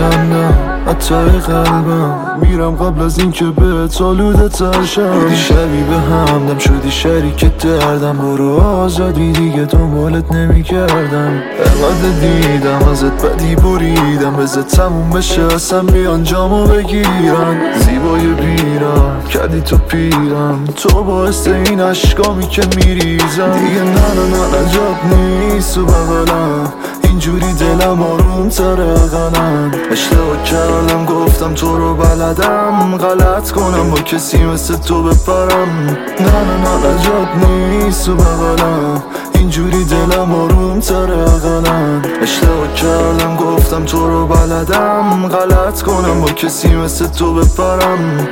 میخندم حتی قلبم میرم قبل از این که به آلوده ترشم. دیدی شبی به همدم شدی شریک دردم، برو آزادی دیگه دنبالت نمیکردم. اقدر دیدم ازت بدی بریدم، بذار تموم بشه اصلا بیان جامو بگیرن. زیبای بیرم کردی تو پیرم، تو باعث این عشقامی که میریزم. دیگه نه نجات نیست و بغلم، اینجوری دلم آروم تره غلم. اشتباه کردم گفتم تو رو بلدم، غلط کنم با کسی مثل تو بپرم. نه نجات نیست و بغلم، اینجوری دلم آروم تره غلم. اشتباه کردم گفتم تو رو بلدم، غلط کنم با کسی مثل تو بپرم.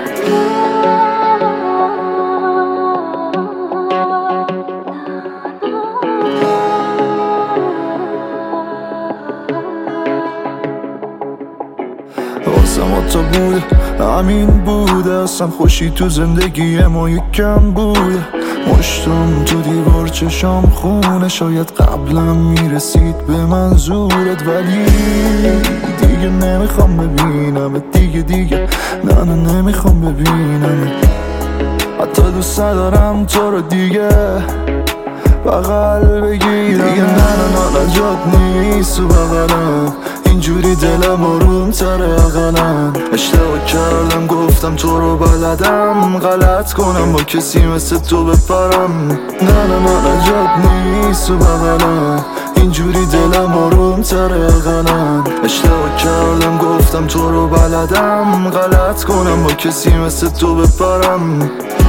واسم تا بوده همین بوده، اصلا خوشی تو زندگی ما یکم بوده. مشتم تو دیوار چشام خونه، شاید قبلم میرسید به منظورت، ولی دیگه نمیخوام ببینم دیگه نه نمیخوام ببینم. حتی دوست دارم تو رو دیگه بغل بگیرم. دیگه نه نجات نیست و بغلم، اینجوری دلم آروم تره غلم. اشتباه کردم گفتم تو رو بلدم، غلط کنم با کسی مثل تو بپرم. نه نجات نیست و بغلم، اینجوری دلم آروم تره غلم. اشتباه کردم گفتم تو رو بلدم، غلط کنم با کسی مثل تو بپرم.